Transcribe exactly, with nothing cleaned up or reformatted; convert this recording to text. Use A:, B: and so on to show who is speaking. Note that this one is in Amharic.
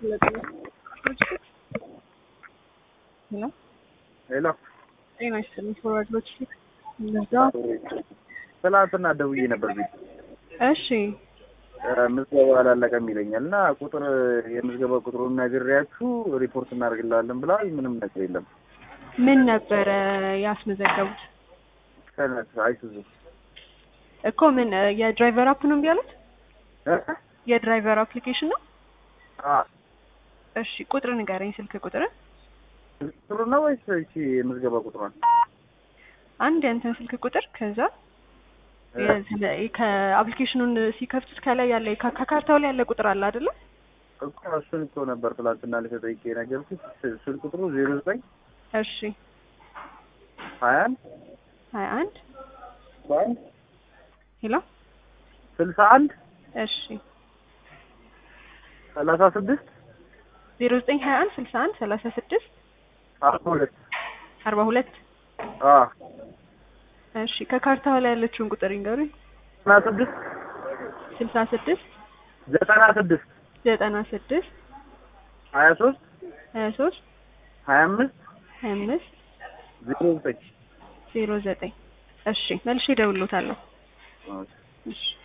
A: Hello?
B: Hello.
A: ጤና ይስጥልኝ ፎርዋርድ ሎጂስቲክ እንደዛ
B: ትላንትና ደውዬ ነበር ቤት።
A: እሺ
B: ምዝገባ አላለቀም ይለኛል እና ቁጥር የምዝገባ ቁጥሩን ነግሬያችሁ ሪፖርት እናደርግልሃለን ብለዋል። ምንም ነገር የለም።
A: ምን ነበረ ያስመዘገቡት?
B: ከነት አይሱዙ
A: እኮ ምን የድራይቨር አፕ ነው የሚያሉት?
B: እ
A: የድራይቨር አፕሊኬሽን ነው?
B: አ
A: እሺ ቁጥር ንገረኝ፣ ስልክ ቁጥር
B: ቁጥሩ ነው ወይስ እቺ የምዝገባ ቁጥሯን?
A: አንድ ያንተን ስልክ ቁጥር ከዛ ከአፕሊኬሽኑን ሲከፍቱት ከላይ ያለ ከካርታው ላይ ያለ ቁጥር አለ አይደለ?
B: እኮ እሱን እኮ ነበር ትላንትና ልጠይቅ የነገርኩት። ስልክ ቁጥሩ ዜሮ ዘጠኝ
A: እሺ
B: ሀያ አንድ
A: ሀያ አንድ
B: በአንድ
A: ሄሎ
B: ስልሳ አንድ
A: እሺ
B: ሰላሳ ስድስት
A: ዜሮ ዘጠኝ ሀያ አንድ ስልሳ አንድ ሰላሳ ስድስት
B: አርባ ሁለት
A: አርባ ሁለት
B: አ
A: እሺ ከካርታው ላይ ያለችውን ቁጥር ይንገሩኝ።
B: ዘጠና ስድስት
A: ስልሳ ስድስት
B: ዘጠና ስድስት
A: ዘጠና ስድስት
B: ሀያ ሶስት
A: ሀያ ሶስት
B: ሀያ አምስት
A: ሀያ አምስት
B: ዜሮ ዘጠኝ
A: ዜሮ ዘጠኝ እሺ መልሼ እደውልልዎታለሁ። እሺ